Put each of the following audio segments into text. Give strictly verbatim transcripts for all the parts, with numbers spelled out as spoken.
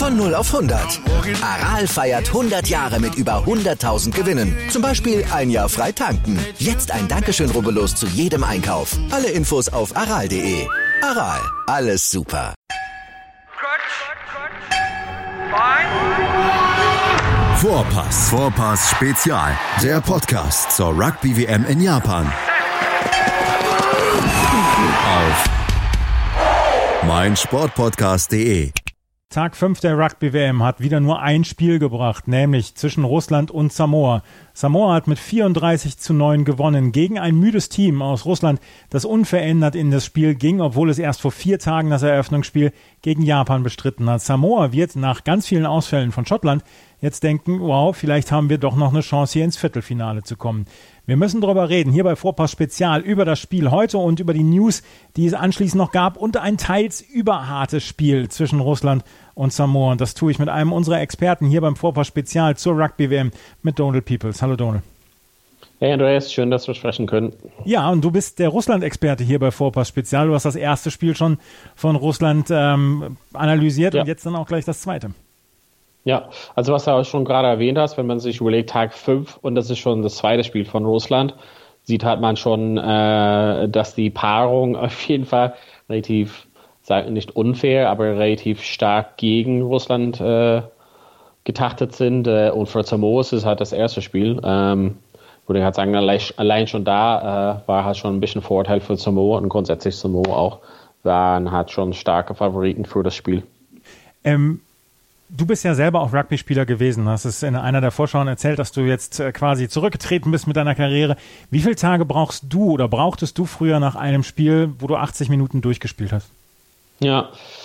Von null auf hundert. Aral feiert hundert Jahre mit über hunderttausend Gewinnen. Zum Beispiel ein Jahr frei tanken. Jetzt ein Dankeschön, rubbellos zu jedem Einkauf. Alle Infos auf aral punkt de. Aral, alles super. Vorpass. Vorpass Spezial. Der Podcast zur Rugby-W M in Japan. Auf meinsportpodcast punkt de. Tag fünf der Rugby-W M hat wieder nur ein Spiel gebracht, nämlich zwischen Russland und Samoa. Samoa hat mit vierunddreißig zu neun gewonnen gegen ein müdes Team aus Russland, das unverändert in das Spiel ging, obwohl es erst vor vier Tagen das Eröffnungsspiel gegen Japan bestritten hat. Samoa wird nach ganz vielen Ausfällen von Schottland jetzt denken, wow, vielleicht haben wir doch noch eine Chance, hier ins Viertelfinale zu kommen. Wir müssen darüber reden, hier bei Vorpass Spezial, über das Spiel heute und über die News, die es anschließend noch gab und ein teils überhartes Spiel zwischen Russland und Samoa. Und das tue ich mit einem unserer Experten hier beim Vorpass Spezial zur Rugby-W M mit Donald Peoples. Hallo Donald. Hey Andreas, schön, dass wir sprechen können. Ja, und du bist der Russland-Experte hier bei Vorpass Spezial. Du hast das erste Spiel schon von Russland ähm, analysiert ja. Und jetzt dann auch gleich das zweite. Ja, also was du auch schon gerade erwähnt hast, wenn man sich überlegt, Tag fünf und das ist schon das zweite Spiel von Russland, sieht halt man schon, äh, dass die Paarung auf jeden Fall relativ, sagen nicht unfair, aber relativ stark gegen Russland äh, getaktet sind. Äh, und für Samoa ist es halt das erste Spiel. Ähm, würde ich halt sagen, allein, allein schon da äh, war halt schon ein bisschen Vorteil für Samoa und grundsätzlich Samoa auch waren halt schon starke Favoriten für das Spiel. Ähm, Du bist ja selber auch Rugby-Spieler gewesen. Hast es in einer der Vorschauen erzählt, dass du jetzt äh, quasi zurückgetreten bist mit deiner Karriere. Wie viele Tage brauchst du oder brauchtest du früher nach einem Spiel, wo du achtzig Minuten durchgespielt hast? Ja,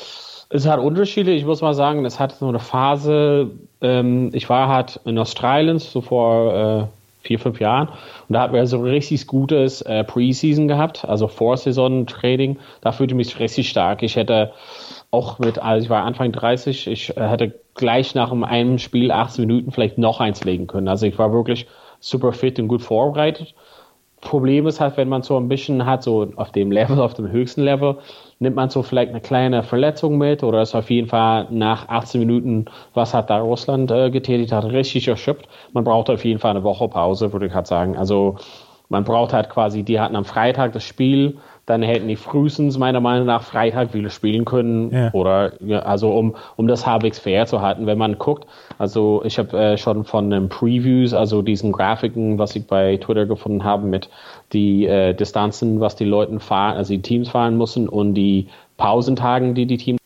es hat Unterschiede. Ich muss mal sagen, es hat so eine Phase, ähm, ich war halt in Australien so vor äh, vier, fünf Jahren und da hatten wir so ein richtig gutes äh, Preseason gehabt, also Vorsaison-Training. Da fühlte ich mich richtig stark. Ich hätte auch mit, also ich war Anfang dreißig, ich hätte gleich nach einem Spiel achtzehn Minuten vielleicht noch eins legen können. Also ich war wirklich super fit und gut vorbereitet. Problem ist halt, wenn man so ein bisschen hat, so auf dem Level, auf dem höchsten Level, nimmt man so vielleicht eine kleine Verletzung mit oder ist auf jeden Fall nach achtzehn Minuten, was hat da Russland äh, getätigt hat, richtig erschöpft. Man braucht auf jeden Fall eine Woche Pause, würde ich halt sagen. Also man braucht halt quasi, die hatten am Freitag das Spiel, dann hätten die frühestens meiner Meinung nach Freitag wieder spielen können. Ja. Oder ja, also um um das halbwegs fair zu halten, wenn man guckt. Also ich habe äh, schon von den Previews, also diesen Grafiken, was ich bei Twitter gefunden habe, mit die äh, Distanzen, was die Leute fahren, also die Teams fahren müssen und die Pausentagen, die die Teams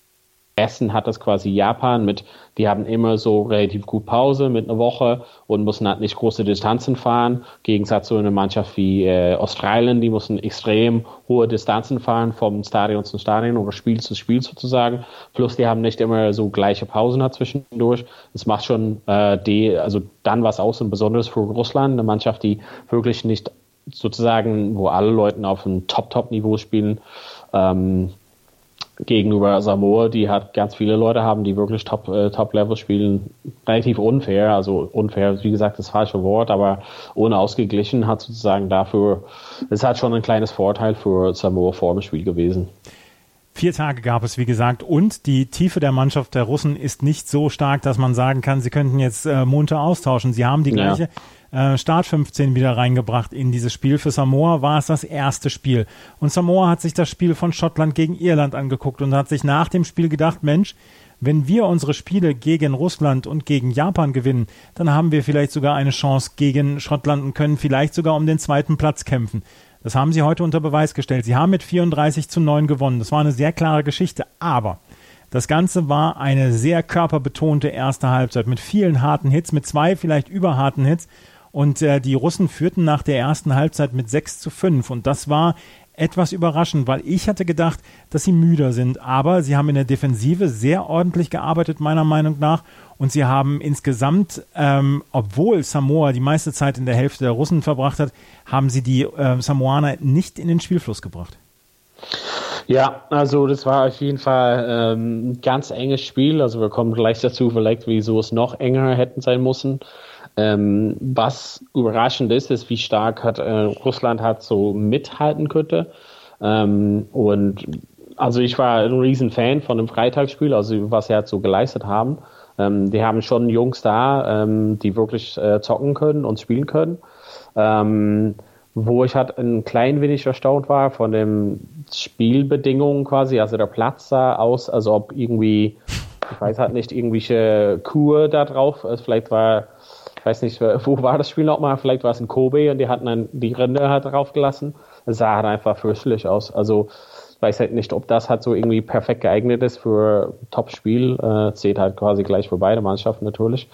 Essen hat das quasi Japan mit, die haben immer so relativ gut Pause mit einer Woche und müssen halt nicht große Distanzen fahren. Im Gegensatz zu einer Mannschaft wie äh, Australien, die müssen extrem hohe Distanzen fahren vom Stadion zum Stadion oder Spiel zu Spiel sozusagen. Plus die haben nicht immer so gleiche Pausen halt zwischendurch. Das macht schon äh, die, also dann was aus und besonders für Russland, eine Mannschaft, die wirklich nicht sozusagen, wo alle Leute auf einem Top-Top-Niveau spielen, ähm, gegenüber Samoa, die hat ganz viele Leute haben, die wirklich Top, äh, Top-Level spielen, relativ unfair, also unfair, wie gesagt, das falsche Wort, aber unausgeglichen hat sozusagen dafür, es hat schon ein kleines Vorteil für Samoa vor dem Spiel gewesen. Vier Tage gab es, wie gesagt, und die Tiefe der Mannschaft der Russen ist nicht so stark, dass man sagen kann, sie könnten jetzt äh, munter austauschen. Sie haben die gleiche ja. äh, Start fünfzehn wieder reingebracht in dieses Spiel. Für Samoa war es das erste Spiel. Und Samoa hat sich das Spiel von Schottland gegen Irland angeguckt und hat sich nach dem Spiel gedacht, Mensch, wenn wir unsere Spiele gegen Russland und gegen Japan gewinnen, dann haben wir vielleicht sogar eine Chance gegen Schottland und können vielleicht sogar um den zweiten Platz kämpfen. Das haben sie heute unter Beweis gestellt. Sie haben mit vierunddreißig zu neun gewonnen. Das war eine sehr klare Geschichte, aber das Ganze war eine sehr körperbetonte erste Halbzeit mit vielen harten Hits, mit zwei vielleicht überharten Hits. Und äh, die Russen führten nach der ersten Halbzeit mit sechs zu fünf. Und das war etwas überraschend, weil ich hatte gedacht, dass sie müder sind. Aber sie haben in der Defensive sehr ordentlich gearbeitet, meiner Meinung nach. Und sie haben insgesamt, ähm, obwohl Samoa die meiste Zeit in der Hälfte der Russen verbracht hat, haben sie die äh, Samoaner nicht in den Spielfluss gebracht. Ja, also das war auf jeden Fall ähm, ein ganz enges Spiel. Also wir kommen gleich dazu, vielleicht wieso es noch enger hätten sein müssen. Ähm, was überraschend ist, ist, wie stark hat äh, Russland hat so mithalten könnte. Ähm, und also ich war ein riesen Fan von dem Freitagsspiel, also was sie halt so geleistet haben. Ähm, die haben schon Jungs da, ähm, die wirklich äh, zocken können und spielen können. Ähm, wo ich halt ein klein wenig erstaunt war von den Spielbedingungen quasi, also der Platz sah aus, als ob irgendwie, ich weiß halt nicht, irgendwelche Kur da drauf, also vielleicht war, ich weiß nicht, wo war das Spiel nochmal, vielleicht war es in Kobe und die hatten dann die Rinde halt drauf gelassen. Es sah halt einfach fürchterlich aus. Also ich weiß halt nicht, ob das halt so irgendwie perfekt geeignet ist für Top-Spiel. Äh, zählt halt quasi gleich für beide Mannschaften natürlich.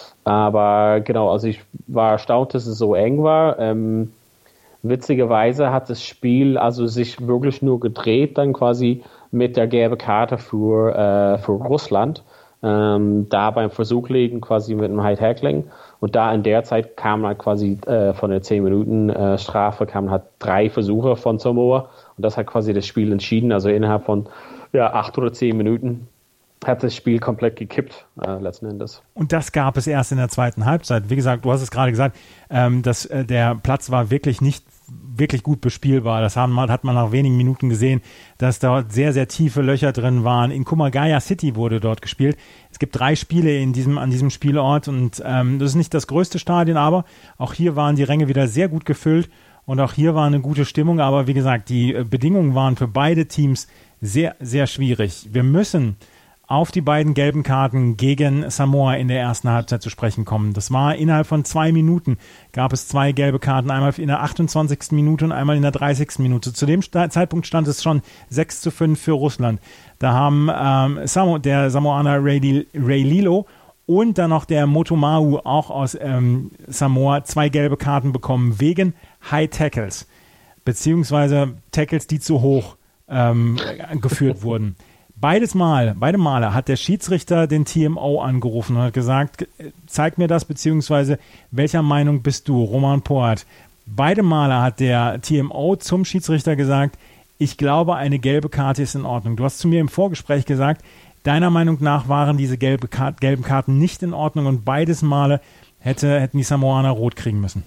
Aber genau, also ich war erstaunt, dass es so eng war. Ähm, witzigerweise hat das Spiel also sich wirklich nur gedreht, dann quasi mit der gelben Karte für, äh, für Russland. Ähm, da beim Versuch legen quasi mit einem High-Tackling. Und da in der Zeit kamen halt quasi äh, von der zehn Minuten äh, Strafe kamen halt drei Versuche von Samoa. Und das hat quasi das Spiel entschieden. Also innerhalb von ja, acht oder zehn Minuten hat das Spiel komplett gekippt, äh, letzten Endes. Und das gab es erst in der zweiten Halbzeit. Wie gesagt, du hast es gerade gesagt, ähm, dass äh, der Platz war wirklich nicht wirklich gut bespielbar. Das haben, hat man nach wenigen Minuten gesehen, dass dort sehr, sehr tiefe Löcher drin waren. In Kumagaya City wurde dort gespielt. Es gibt drei Spiele in diesem, an diesem Spielort und ähm, das ist nicht das größte Stadion, aber auch hier waren die Ränge wieder sehr gut gefüllt und auch hier war eine gute Stimmung. Aber wie gesagt, die Bedingungen waren für beide Teams sehr, sehr schwierig. Wir müssen auf die beiden gelben Karten gegen Samoa in der ersten Halbzeit zu sprechen kommen. Das war innerhalb von zwei Minuten, gab es zwei gelbe Karten, einmal in der achtundzwanzigsten Minute und einmal in der dreißigsten Minute. Zu dem Zeitpunkt stand es schon sechs zu fünf für Russland. Da haben ähm, Samo, der Samoaner Ray, Ray Lilo und dann noch der Motomau auch aus ähm, Samoa zwei gelbe Karten bekommen wegen High Tackles, beziehungsweise Tackles, die zu hoch ähm, geführt wurden. Beides Mal, beide Male hat der Schiedsrichter den T M O angerufen und hat gesagt, zeig mir das, beziehungsweise welcher Meinung bist du, Roman Poat? Beide Male hat der T M O zum Schiedsrichter gesagt, ich glaube, eine gelbe Karte ist in Ordnung. Du hast zu mir im Vorgespräch gesagt, deiner Meinung nach waren diese gelbe Karte, gelben Karten nicht in Ordnung und beides Male hätte, hätten die Samoaner rot kriegen müssen.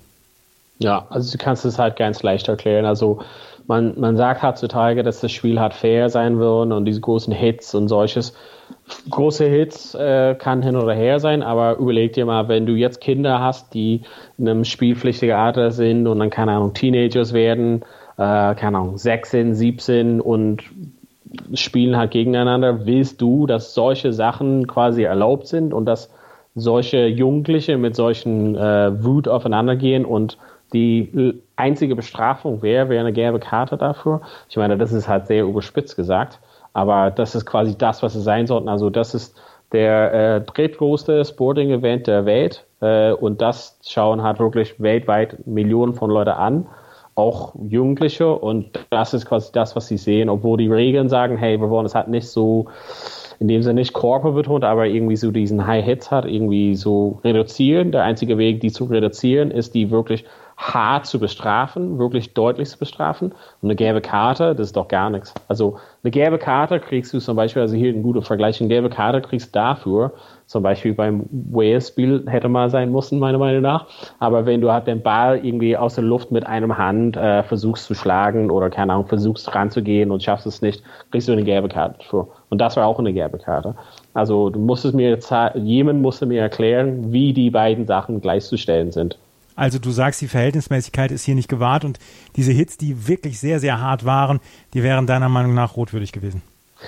Ja, also du kannst es halt ganz leicht erklären. Also man, man sagt heutzutage, dass das Spiel halt fair sein wird und diese großen Hits und solches. Große Hits äh, kann hin oder her sein, aber überleg dir mal, wenn du jetzt Kinder hast, die in einem spielpflichtigen Alter sind und dann, keine Ahnung, Teenagers werden, äh, keine Ahnung, sechzehn, siebzehn und spielen halt gegeneinander, willst du, dass solche Sachen quasi erlaubt sind und dass solche Jugendliche mit solchen äh, Wut aufeinander gehen und die einzige Bestrafung wäre, wäre eine gelbe Karte dafür. Ich meine, das ist halt sehr überspitzt gesagt, aber das ist quasi das, was es sein sollte. Also das ist der äh, drittgrößte Sporting-Event der Welt äh, und das schauen halt wirklich weltweit Millionen von Leuten an, auch Jugendliche, und das ist quasi das, was sie sehen, obwohl die Regeln sagen, hey, wir wollen es halt nicht so, in dem Sinne nicht Körper betont, aber irgendwie so diesen High Hits hat, irgendwie so reduzieren. Der einzige Weg, die zu reduzieren, ist die wirklich hart zu bestrafen, wirklich deutlich zu bestrafen. Und eine gelbe Karte, das ist doch gar nichts. Also eine gelbe Karte kriegst du zum Beispiel, also hier ein guter Vergleich, eine gelbe Karte kriegst du dafür, zum Beispiel beim Wales-Spiel hätte mal sein müssen, meiner Meinung nach. Aber wenn du halt den Ball irgendwie aus der Luft mit einem Hand äh, versuchst zu schlagen oder, keine Ahnung, versuchst ranzugehen und schaffst es nicht, kriegst du eine gelbe Karte dafür. Und das war auch eine gelbe Karte. Also du musstest mir, jemand musste mir erklären, wie die beiden Sachen gleichzustellen sind. Also du sagst, die Verhältnismäßigkeit ist hier nicht gewahrt und diese Hits, die wirklich sehr, sehr hart waren, die wären deiner Meinung nach rotwürdig gewesen.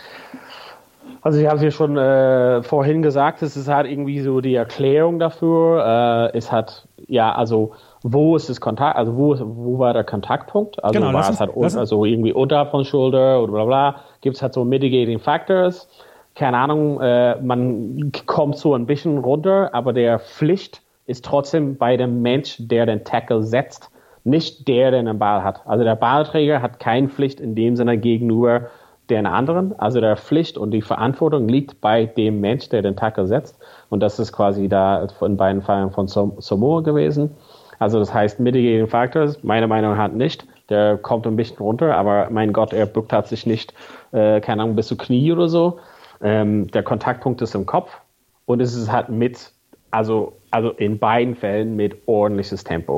Also ich habe es ja schon äh, vorhin gesagt, es ist halt irgendwie so die Erklärung dafür. Äh, es hat, ja, also wo ist das Kontakt, also wo, wo war der Kontaktpunkt? Also genau, war es halt un, also irgendwie unterhalb von Schulter oder bla bla. Gibt es halt so Mitigating Factors. Keine Ahnung, äh, man kommt so ein bisschen runter, aber der Pflicht ist trotzdem bei dem Mensch, der den Tackle setzt, nicht der, der den Ball hat. Also der Ballträger hat keine Pflicht in dem Sinne gegenüber den anderen. Also der Pflicht und die Verantwortung liegt bei dem Mensch, der den Tackle setzt. Und das ist quasi da in beiden Fällen von Samoa gewesen. Also das heißt, Mitigating Factors, meiner Meinung nach nicht. Der kommt ein bisschen runter, aber mein Gott, er bückt hat sich nicht, äh, keine Ahnung, bis zu Knie oder so. Ähm, der Kontaktpunkt ist im Kopf und es ist halt mit, also, also in beiden Fällen mit ordentliches Tempo.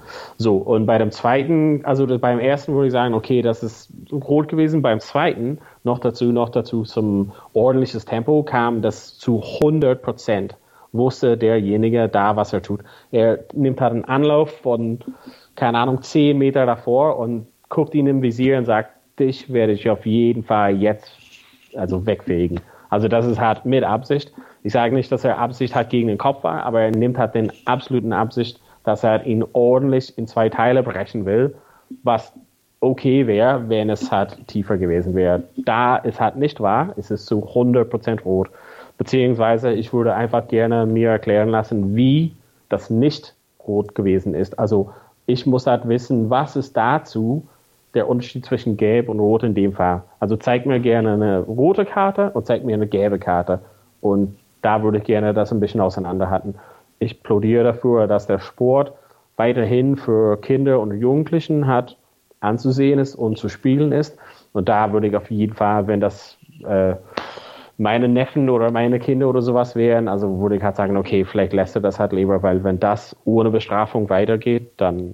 So, und bei dem zweiten, also beim ersten würde ich sagen, okay, das ist rot gewesen. Beim zweiten, noch dazu, noch dazu zum ordentliches Tempo kam, das zu hundert Prozent wusste derjenige da, was er tut. Er nimmt halt einen Anlauf von, keine Ahnung, zehn Meter davor und guckt ihn im Visier und sagt, dich werde ich auf jeden Fall jetzt also wegfegen. Also das ist halt mit Absicht. Ich sage nicht, dass er Absicht hat gegen den Kopf war, aber er nimmt halt den absoluten Absicht, dass er ihn ordentlich in zwei Teile brechen will, was okay wäre, wenn es halt tiefer gewesen wäre. Da es halt nicht war, ist es zu hundert Prozent rot. Beziehungsweise ich würde einfach gerne mir erklären lassen, wie das nicht rot gewesen ist. Also ich muss halt wissen, was ist dazu der Unterschied zwischen gelb und rot in dem Fall. Also zeig mir gerne eine rote Karte und zeig mir eine gelbe Karte. Und da würde ich gerne das ein bisschen auseinanderhalten. Ich plädiere dafür, dass der Sport weiterhin für Kinder und Jugendlichen hat anzusehen ist und zu spielen ist. Und da würde ich auf jeden Fall, wenn das äh, meine Neffen oder meine Kinder oder sowas wären, also würde ich halt sagen, okay, vielleicht lässt er das halt lieber, weil wenn das ohne Bestrafung weitergeht, dann,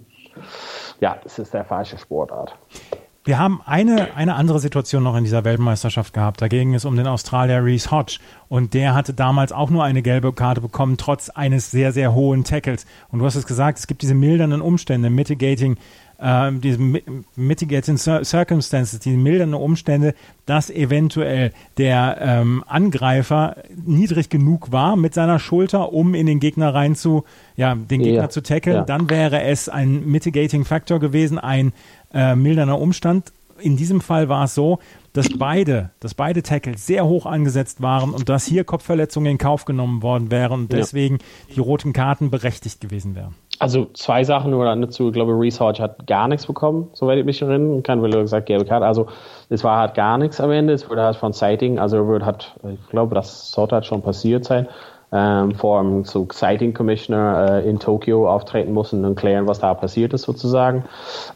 ja, es ist der falsche Sportart. Wir haben eine, eine andere Situation noch in dieser Weltmeisterschaft gehabt. Da ging es um den Australier Reece Hodge. Und der hatte damals auch nur eine gelbe Karte bekommen, trotz eines sehr, sehr hohen Tackles. Und du hast es gesagt, es gibt diese mildernden Umstände, mitigating, äh, diese mitigating circumstances, diese mildernden Umstände, dass eventuell der ähm, Angreifer niedrig genug war mit seiner Schulter, um in den Gegner rein zu, ja, den Gegner ja. zu tackeln. Ja. Dann wäre es ein mitigating Factor gewesen, ein äh, mildernder Umstand. In diesem Fall war es so, dass beide, dass beide Tackles sehr hoch angesetzt waren und dass hier Kopfverletzungen in Kauf genommen worden wären und deswegen ja. die roten Karten berechtigt gewesen wären. Also zwei Sachen nur dazu. Ich glaube, Reece Hodge hat gar nichts bekommen, soweit ich mich erinnere. Kein Wille gesagt, gelbe Karte. Also es war halt gar nichts am Ende. Es wurde halt von Sighting, also wird halt, ich glaube, das sollte halt schon passiert sein. Ähm, vor einem so Sighting Commissioner äh, in Tokio auftreten mussten und klären, was da passiert ist sozusagen.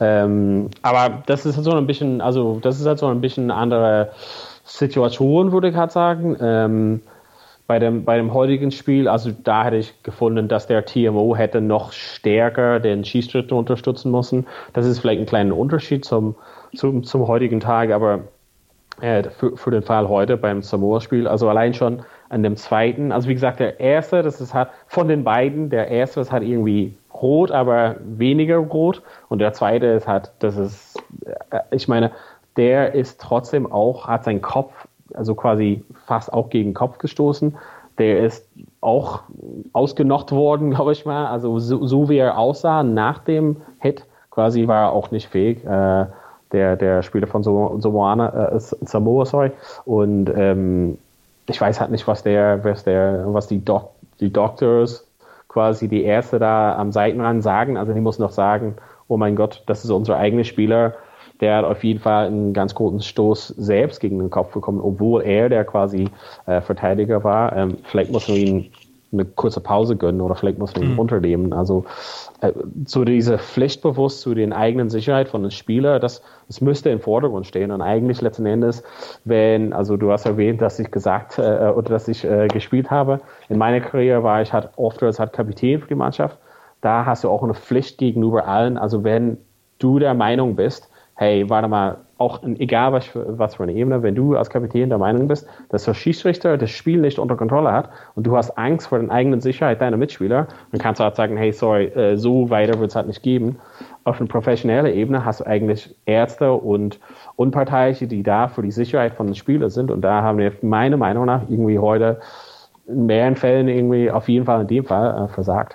Ähm, aber das ist halt so ein bisschen, also das ist halt so ein bisschen andere Situation, würde ich halt sagen. Ähm, bei dem, bei dem heutigen Spiel, also da hätte ich gefunden, dass der T M O hätte noch stärker den Schiedsrichter unterstützen müssen. Das ist vielleicht ein kleiner Unterschied zum, zum, zum heutigen Tag, aber äh, für, für den Fall heute beim Samoa-Spiel, also allein schon an dem zweiten, also wie gesagt, der erste, das ist halt von den beiden, der erste ist halt irgendwie rot, aber weniger rot und der zweite ist halt, das ist, ich meine, der ist trotzdem auch, hat seinen Kopf, also quasi fast auch gegen den Kopf gestoßen, der ist auch ausgenockt worden, glaube ich mal, also so, so wie er aussah nach dem Hit, quasi war er auch nicht fähig, äh, der, der Spieler von Samoa, äh, Samoa, sorry, und ähm, ich weiß halt nicht, was der, was der, was die, Doc, die Doctors quasi die Ärzte da am Seitenrand sagen. Also die muss noch sagen, oh mein Gott, das ist unser eigener Spieler. Der hat auf jeden Fall einen ganz großen Stoß selbst gegen den Kopf bekommen, obwohl er der quasi äh, Verteidiger war. Ähm, vielleicht muss man ihn eine kurze Pause gönnen oder vielleicht muss man ihn mhm. runternehmen. Also äh, so diese Pflichtbewusst zu den eigenen Sicherheit von den Spielern, das, das müsste im Vordergrund stehen. Und eigentlich letzten Endes, wenn, also du hast erwähnt, dass ich gesagt äh, oder dass ich äh, gespielt habe. In meiner Karriere war ich halt oft als halt Kapitän für die Mannschaft. Da hast du auch eine Pflicht gegenüber allen. Also wenn du der Meinung bist, hey, warte mal, auch in, egal was für, was für eine Ebene, wenn du als Kapitän der Meinung bist, dass der Schiedsrichter das Spiel nicht unter Kontrolle hat und du hast Angst vor der eigenen Sicherheit deiner Mitspieler, dann kannst du halt sagen, hey, sorry, äh, so weiter wird es halt nicht geben. Auf einer professionellen Ebene hast du eigentlich Ärzte und Unparteiische, die da für die Sicherheit von den Spielern sind und da haben wir meiner Meinung nach irgendwie heute in mehreren Fällen irgendwie auf jeden Fall in dem Fall äh, versagt.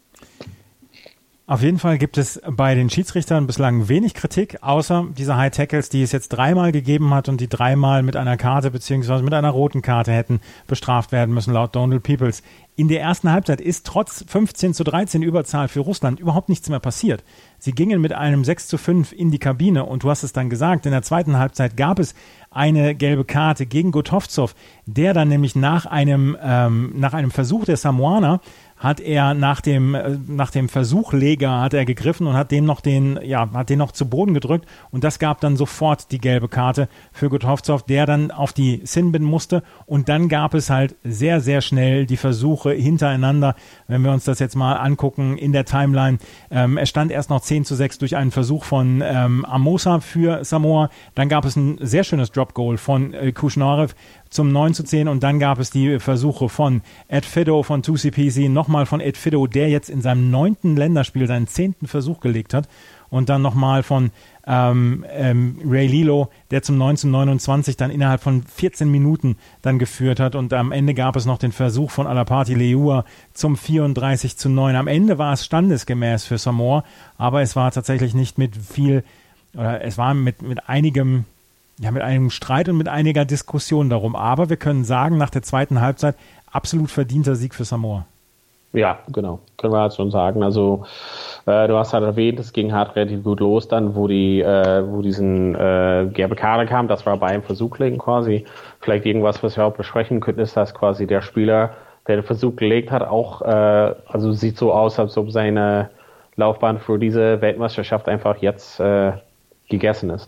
Auf jeden Fall gibt es bei den Schiedsrichtern bislang wenig Kritik, außer dieser High Tackles, die es jetzt dreimal gegeben hat und die dreimal mit einer Karte beziehungsweise mit einer roten Karte hätten bestraft werden müssen, laut Donald Peoples. In der ersten Halbzeit ist trotz fünfzehn zu dreizehn Überzahl für Russland überhaupt nichts mehr passiert. Sie gingen mit einem sechs zu fünf in die Kabine und du hast es dann gesagt, in der zweiten Halbzeit gab es eine gelbe Karte gegen Gotovtsov, der dann nämlich nach einem, ähm, nach einem Versuch der Samoaner hat er nach dem, äh, nach dem Versuch Leger hat er gegriffen und hat dem noch den, ja, hat den noch zu Boden gedrückt und das gab dann sofort die gelbe Karte für Gotovtsov, der dann auf die Sinbin musste und dann gab es halt sehr, sehr schnell die Versuche hintereinander, wenn wir uns das jetzt mal angucken in der Timeline. Ähm, es stand erst noch zehn zu sechs durch einen Versuch von ähm, Amosa für Samoa, dann gab es ein sehr schönes Drop-Goal von äh, Kushnarev zum neun zu zehn und dann gab es die Versuche von Ed Fido, von Tusi Pisi, nochmal von Ed Fido, der jetzt in seinem neunten Länderspiel seinen zehnten Versuch gelegt hat und dann nochmal von ähm, ähm, Ray Lilo, der zum neun zu neunundzwanzig dann innerhalb von vierzehn Minuten dann geführt hat und am Ende gab es noch den Versuch von Alapati Leua zum vierunddreißig zu neun. Am Ende war es standesgemäß für Samoa, aber es war tatsächlich nicht mit viel, oder es war mit, mit einigem Ja, mit einem Streit und mit einiger Diskussion darum. Aber wir können sagen, nach der zweiten Halbzeit absolut verdienter Sieg für Samoa. Ja, genau. Können wir halt schon sagen. Also, äh, du hast halt erwähnt, es ging halt relativ gut los dann, wo die, äh, wo diesen äh, gelbe Karte kam. Das war beim Versuchlegen quasi. Vielleicht irgendwas, was wir auch besprechen könnten, ist, dass quasi der Spieler, der den Versuch gelegt hat, auch, äh, also sieht so aus, als ob seine Laufbahn für diese Weltmeisterschaft einfach jetzt äh, gegessen ist.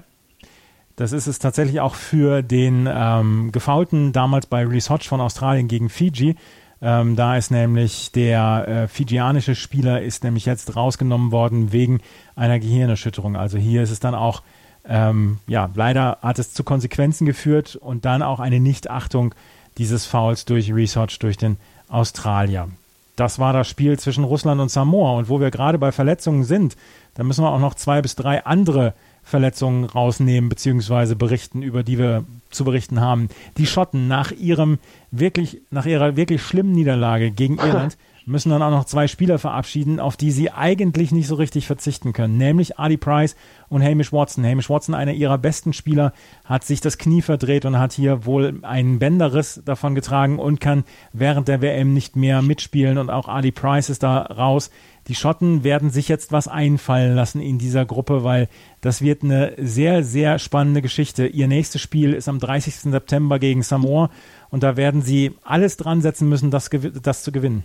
Das ist es tatsächlich auch für den ähm, Gefoulten damals bei Reece Hodge von Australien gegen Fiji. Ähm, da ist nämlich der äh, fijianische Spieler ist nämlich jetzt rausgenommen worden wegen einer Gehirnerschütterung. Also hier ist es dann auch, ähm, ja, leider hat es zu Konsequenzen geführt und dann auch eine Nichtachtung dieses Fouls durch Reece Hodge, durch den Australier. Das war das Spiel zwischen Russland und Samoa. Und wo wir gerade bei Verletzungen sind, da müssen wir auch noch zwei bis drei andere Verletzungen rausnehmen beziehungsweise berichten, über die wir zu berichten haben. Die Schotten nach ihrem wirklich, nach ihrer wirklich schlimmen Niederlage gegen Irland müssen dann auch noch zwei Spieler verabschieden, auf die sie eigentlich nicht so richtig verzichten können, nämlich Ardie Price und Hamish Watson. Hamish Watson, einer ihrer besten Spieler, hat sich das Knie verdreht und hat hier wohl einen Bänderriss davon getragen und kann während der W M nicht mehr mitspielen und auch Ardie Price ist da raus. Die Schotten werden sich jetzt was einfallen lassen in dieser Gruppe, weil das wird eine sehr, sehr spannende Geschichte. Ihr nächstes Spiel ist am dreißigsten September gegen Samoa und da werden sie alles dran setzen müssen, das, das zu gewinnen.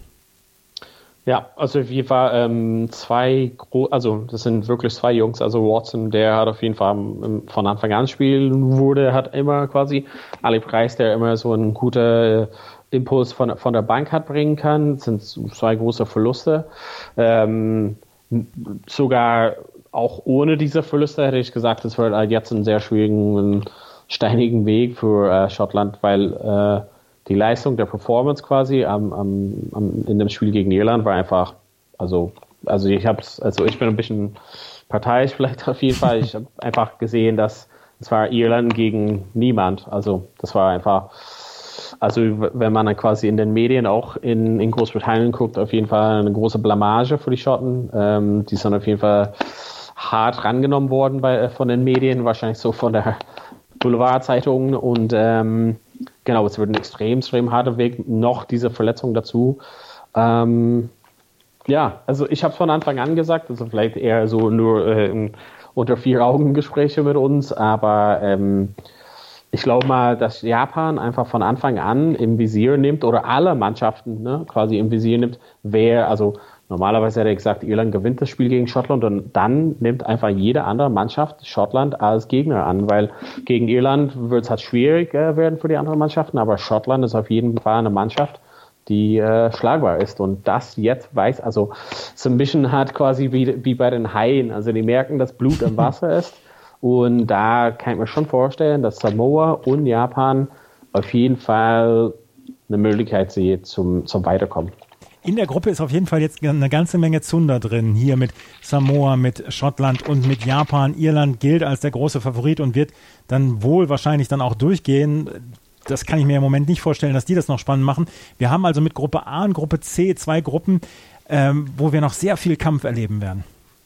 Ja, also wie war ähm, zwei, also das sind wirklich zwei Jungs, also Watson, der hat auf jeden Fall von Anfang an spielen wurde, hat immer quasi Ardie Price, der immer so ein guter Impuls von, von der Bank hat bringen kann, das sind zwei große Verluste. Ähm, sogar auch ohne diese Verluste hätte ich gesagt, es wird halt jetzt einen sehr schwierigen, steinigen Weg für äh, Schottland, weil äh, die Leistung der Performance quasi am, am, am, in dem Spiel gegen Irland war einfach, also, also ich hab's, also ich bin ein bisschen parteiisch vielleicht auf jeden Fall. Ich habe einfach gesehen, dass es war Irland gegen niemand. Also das war einfach, also wenn man dann quasi in den Medien auch in, in Großbritannien guckt, auf jeden Fall eine große Blamage für die Schotten. Ähm, die sind auf jeden Fall hart rangenommen worden bei, von den Medien, wahrscheinlich so von der Boulevardzeitung und ähm, genau, es wird ein extrem, extrem harter Weg, noch diese Verletzung dazu. Ähm, ja, also ich habe von Anfang an gesagt, also vielleicht eher so nur äh, unter vier Augen Gespräche mit uns, aber ähm, ich glaube mal, dass Japan einfach von Anfang an im Visier nimmt oder alle Mannschaften ne, quasi im Visier nimmt, wer, also normalerweise hätte er gesagt, Irland gewinnt das Spiel gegen Schottland und dann nimmt einfach jede andere Mannschaft Schottland als Gegner an, weil gegen Irland wird es halt schwierig äh, werden für die anderen Mannschaften, aber Schottland ist auf jeden Fall eine Mannschaft, die äh, schlagbar ist und das jetzt weiß, also so ein bisschen halt quasi wie, wie bei den Haien, also die merken, dass Blut im Wasser ist und da kann ich mir schon vorstellen, dass Samoa und Japan auf jeden Fall eine Möglichkeit sehen zum, zum Weiterkommen. In der Gruppe ist auf jeden Fall jetzt eine ganze Menge Zunder drin. Hier mit Samoa, mit Schottland und mit Japan. Irland gilt als der große Favorit und wird dann wohl wahrscheinlich dann auch durchgehen. Das kann ich mir im Moment nicht vorstellen, dass die das noch spannend machen. Wir haben also mit Gruppe A und Gruppe C zwei Gruppen, ähm, wo wir noch sehr viel Kampf erleben werden.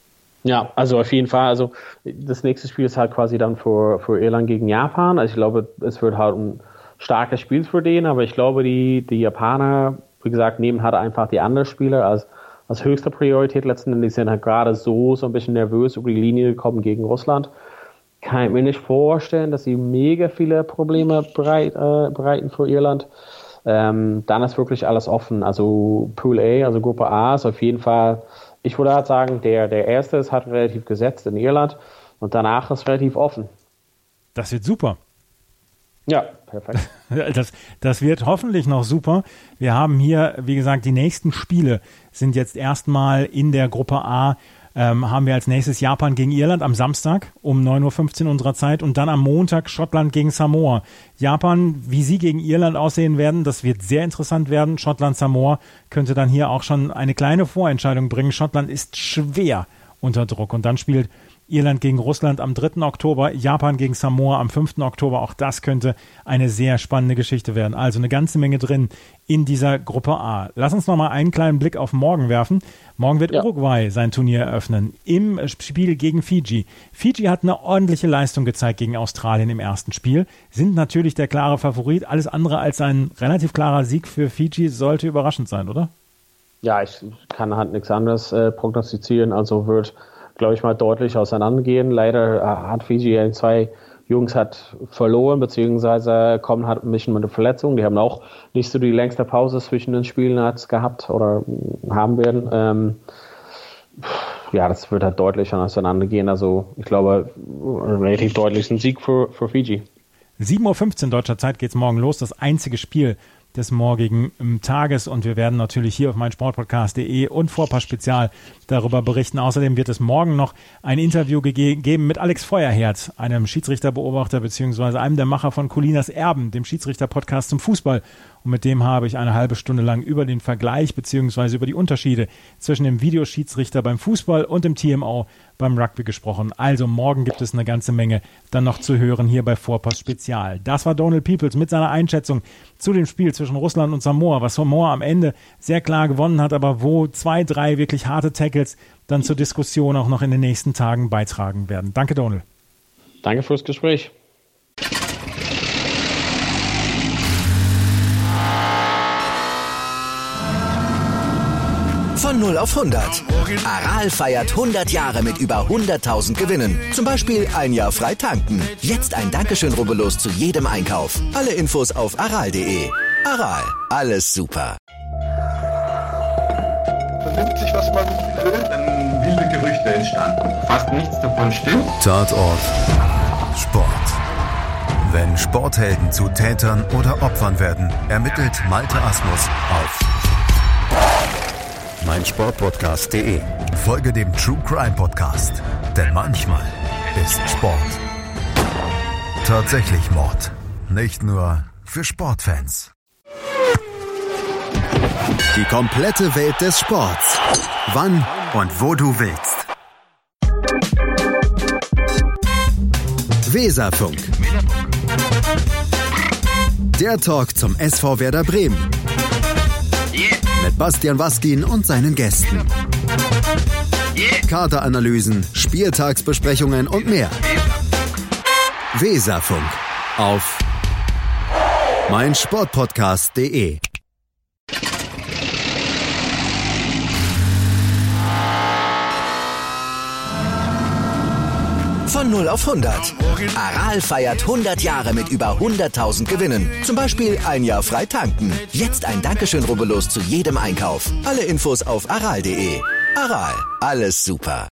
Ja, also auf jeden Fall. Also das nächste Spiel ist halt quasi dann für, für Irland gegen Japan. Also ich glaube, es wird halt ein starkes Spiel für den, aber ich glaube, die, die Japaner, wie gesagt, nehmen halt einfach die anderen Spieler als, als höchste Priorität letzten Endes. Die sind halt gerade so, so ein bisschen nervös über die Linie gekommen gegen Russland. Kann ich mir nicht vorstellen, dass sie mega viele Probleme bereit, äh, bereiten für Irland. ähm, dann ist wirklich alles offen. Also Pool A, also Gruppe A ist auf jeden Fall, ich würde halt sagen, der, der erste ist halt relativ gesetzt in Irland und danach ist relativ offen. Das wird super. Ja, perfekt. Das, das wird hoffentlich noch super. Wir haben hier, wie gesagt, die nächsten Spiele sind jetzt erstmal in der Gruppe A. Ähm, haben wir als nächstes Japan gegen Irland am Samstag um neun Uhr fünfzehn unserer Zeit und dann am Montag Schottland gegen Samoa. Japan, wie sie gegen Irland aussehen werden, das wird sehr interessant werden. Schottland, Samoa könnte dann hier auch schon eine kleine Vorentscheidung bringen. Schottland ist schwer unter Druck und dann spielt Irland gegen Russland am dritten Oktober, Japan gegen Samoa am fünften Oktober. Auch das könnte eine sehr spannende Geschichte werden. Also eine ganze Menge drin in dieser Gruppe A. Lass uns noch mal einen kleinen Blick auf morgen werfen. Morgen wird ja. Uruguay sein Turnier eröffnen im Spiel gegen Fiji. Fiji hat eine ordentliche Leistung gezeigt gegen Australien im ersten Spiel, sind natürlich der klare Favorit. Alles andere als ein relativ klarer Sieg für Fiji sollte überraschend sein, oder? Ja, ich kann halt nichts anderes äh, prognostizieren. Also wird, glaube ich, mal deutlich auseinandergehen. Leider äh, hat Fiji zwei Jungs hat verloren, beziehungsweise kommen halt ein bisschen mit der Verletzung. Die haben auch nicht so die längste Pause zwischen den Spielen als gehabt oder haben werden. Ähm, ja, das wird halt deutlich auseinandergehen. Also ich glaube, ein relativ deutlichen Sieg für, für Fiji. sieben Uhr fünfzehn deutscher Zeit geht's morgen los. Das einzige Spiel des morgigen Tages und wir werden natürlich hier auf meinsportpodcast punkt de und Vorpass Spezial darüber berichten. Außerdem wird es morgen noch ein Interview ge- geben mit Alex Feuerherz, einem Schiedsrichterbeobachter beziehungsweise einem der Macher von Colinas Erben, dem Schiedsrichter-Podcast zum Fußball. Und mit dem habe ich eine halbe Stunde lang über den Vergleich beziehungsweise über die Unterschiede zwischen dem Videoschiedsrichter beim Fußball und dem T M O beim Rugby gesprochen. Also morgen gibt es eine ganze Menge dann noch zu hören hier bei Vorpass Spezial. Das war Donald Peoples mit seiner Einschätzung zu dem Spiel zwischen Russland und Samoa, was Samoa am Ende sehr klar gewonnen hat, aber wo zwei, drei wirklich harte Tackles dann zur Diskussion auch noch in den nächsten Tagen beitragen werden. Danke, Donald. Danke fürs Gespräch. Von null auf hundert. Aral feiert hundert Jahre mit über hunderttausend Gewinnen. Zum Beispiel ein Jahr frei tanken. Jetzt ein Dankeschön, rubbellos zu jedem Einkauf. Alle Infos auf aral punkt de. Aral, alles super. Vernimmt sich, was man will, dann wilde Gerüchte entstanden. Fast nichts davon stimmt. Tatort Sport. Wenn Sporthelden zu Tätern oder Opfern werden, ermittelt Malte Asmus auf meinsportpodcast punkt de. Folge dem True Crime Podcast, denn manchmal ist Sport tatsächlich Mord. Nicht nur für Sportfans. Die komplette Welt des Sports. Wann und wo du willst. Weserfunk. Der Talk zum S V Werder Bremen. Mit Bastian Waskin und seinen Gästen. Kaderanalysen, Spieltagsbesprechungen und mehr. Weserfunk auf meinsportpodcast punkt de. Von null auf hundert. Aral feiert hundert Jahre mit über hunderttausend Gewinnen. Zum Beispiel ein Jahr frei tanken. Jetzt ein Dankeschön, rubbellos zu jedem Einkauf. Alle Infos auf aral punkt de. Aral, alles super.